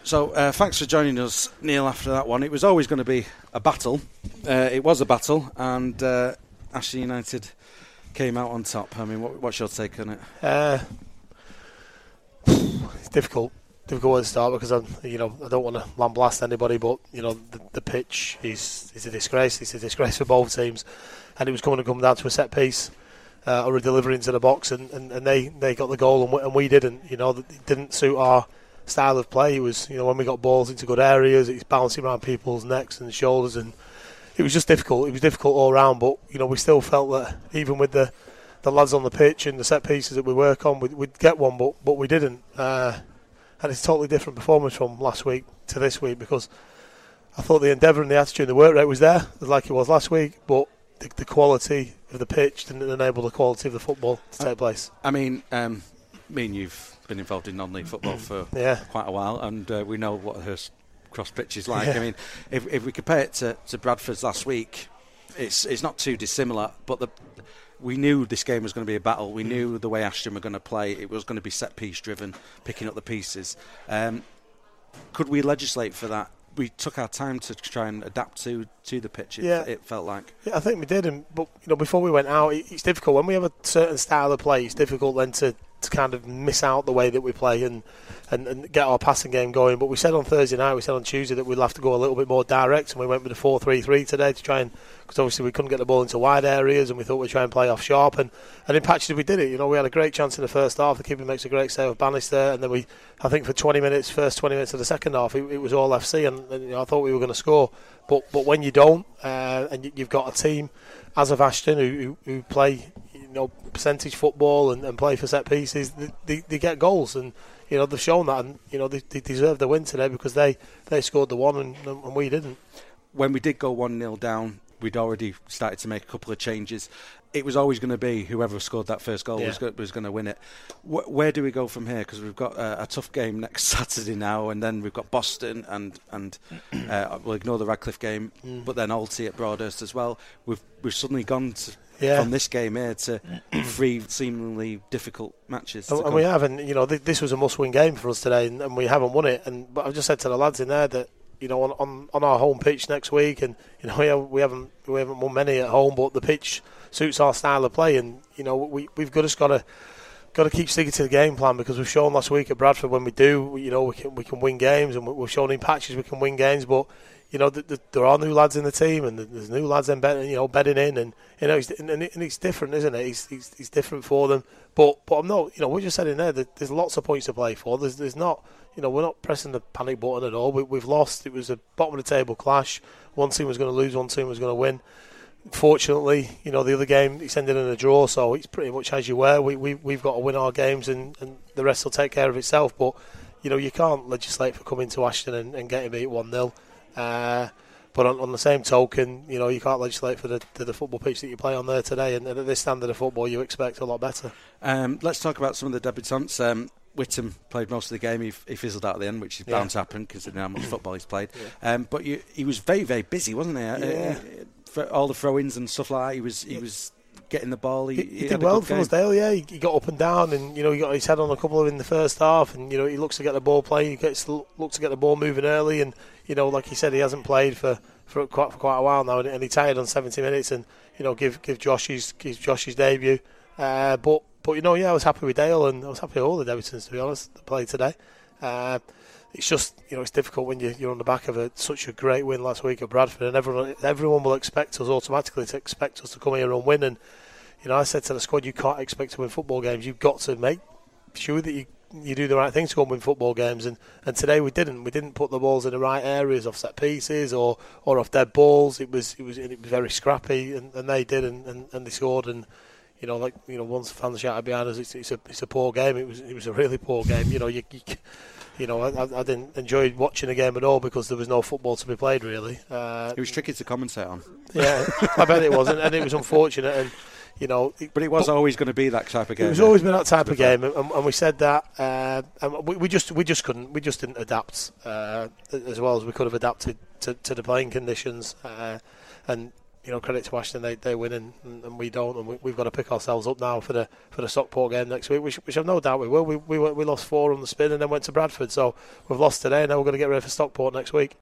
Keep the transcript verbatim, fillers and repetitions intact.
So uh, thanks for joining us, Neil, after that one. It was always going to be a battle. Uh, it was a battle, and uh, Ashton United came out on top. I mean, what, what's your take on it? Uh, it's difficult. Difficult to start because I'm, you know, I don't want to lambaste anybody, but you know, the, the pitch is is a disgrace. It's a disgrace for both teams, and it was going to come down to a set piece uh, or a delivery into the box, and, and, and they, they got the goal, and we, and we didn't. You know, it didn't suit our style of play. It was, you know, when we got balls into good areas, it's bouncing around people's necks and shoulders, and it was just difficult. It was difficult all round, but you know, we still felt that even with the the lads on the pitch and the set pieces that we work on, we'd, we'd get one, but but we didn't. Uh, And it's a totally different performance from last week to this week, because I thought the endeavour and the attitude and the work rate was there, like it was last week, but the, the quality of the pitch didn't enable the quality of the football to take place. I mean, um, me and you've been involved in non-league football for yeah. quite a while, and uh, we know what Hurst Cross pitch is like. Yeah. I mean, if, if we compare it to, to Bradford's last week, it's it's not too dissimilar, but the we knew this game was going to be a battle. We knew the way Ashton were going to play. It was going to be set-piece driven, picking up the pieces. Um, could we legislate for that? We took our time to try and adapt to, to the pitch, it, yeah. it felt like. Yeah, I think we did. And, but you know, before we went out, it, it's difficult. When we have a certain style of play, it's difficult then to, to kind of miss out the way that we play and, and, and get our passing game going. But we said on Thursday night, we said on Tuesday that we'd have to go a little bit more direct, and we went with a four three three today to try and, because obviously we couldn't get the ball into wide areas, and we thought we'd try and play off sharp, and, and in patches we did it. You know, we had a great chance in the first half. The keeper makes a great save of Bannister, and then we, I think for twenty minutes, first twenty minutes of the second half, it, it was all F C, and, and you know, I thought we were going to score. But but when you don't, uh, and you, you've got a team as of Ashton who, who, who play, you know, percentage football and, and play for set pieces, they, they, they get goals, and you know, they've shown that, and you know, they, they deserve the win today because they, they scored the one and, and we didn't. When we did go one nil down, we'd already started to make a couple of changes. It was always going to be whoever scored that first goal yeah. was, go- was going to win it. Wh- where do we go from here? Because we've got a, a tough game next Saturday now, and then we've got Boston, and and uh, we'll ignore the Radcliffe game, mm. but then Alty at Broadhurst as well. We've we've suddenly gone to, yeah. from this game here to three seemingly difficult matches. And, and we haven't, you know, th- this was a must-win game for us today, and, and we haven't won it. And but I've just said to the lads in there that, you know, on, on, on our home pitch next week, and you know, we, have, we haven't we haven't won many at home, but the pitch suits our style of play, and you know, we we've got just got to got to keep sticking to the game plan, because we've shown last week at Bradford when we do, you know, we can we can win games, and we've shown in patches we can win games, but you know, the, the, there are new lads in the team, and there's new lads embedded, you know, bedding in, and you know, it's, and, and it's different, isn't it? It's, it's it's different for them, but but I'm not, you know, we just said in there that there's lots of points to play for. There's there's not. You know, we're not pressing the panic button at all. We, we've lost. It was a bottom of the table clash. One team was going to lose, one team was going to win. Fortunately, you know, the other game, it's ended in a draw, so it's pretty much as you were. We, we, we've got to win our games, and, and the rest will take care of itself. But, you know, you can't legislate for coming to Ashton and, and getting beat one nil. Uh, but on, on the same token, you know, you can't legislate for the, to the football pitch that you play on there today. And, and at this standard of football, you expect a lot better. Um, let's talk about some of the debutants. Um, Whittam played most of the game. He, he fizzled out at the end, which is bound yeah. to happen considering how much football he's played. Yeah. Um, but you, he was very, very busy, wasn't he? Yeah. Uh, for all the throw-ins and stuff like that, he was he was getting the ball. He, he, he, he did well for Rosedale, yeah. He, he got up and down, and you know, he got his head on a couple of in the first half, and you know, he looks to get the ball playing. He gets looks to get the ball moving early, and you know, like he said, he hasn't played for, for quite for quite a while now, and, and he tired on seventy minutes, and you know, give give Josh his give Josh his debut. Uh, but but you know, yeah, I was happy with Dale, and I was happy with all the debutants, to be honest, that played today. Uh, it's just, you know, it's difficult when you, you're on the back of a, such a great win last week at Bradford, and everyone everyone will expect us automatically to expect us to come here and win. And you know, I said to the squad, you can't expect to win football games. You've got to make sure that you you do the right thing to go and win football games. And, and today we didn't. We didn't put the balls in the right areas, off set pieces or, or off dead balls. It was it was it was very scrappy, and, and they did, and, and, and they scored. And you know, like you know, once the fans shouted behind us, it's, it's a it's a poor game. It was it was a really poor game. You know, you. you You know, I, I didn't enjoy watching the game at all because there was no football to be played, really. Uh, it was tricky to commentate on. Yeah, I bet it was, and, and it was unfortunate. And you know, it, but it was but always going to be that type of game. It was always been that type of game, and, and we said that, uh, and we, we just we just couldn't, we just didn't adapt uh, as well as we could have adapted to, to the playing conditions. Uh, and you know, credit to Ashton, they they win and, and we don't, and we, we've got to pick ourselves up now for the for the Stockport game next week, which, which I've no doubt we will. We we we lost four on the spin and then went to Bradford, so we've lost today. Now we're going to get ready for Stockport next week.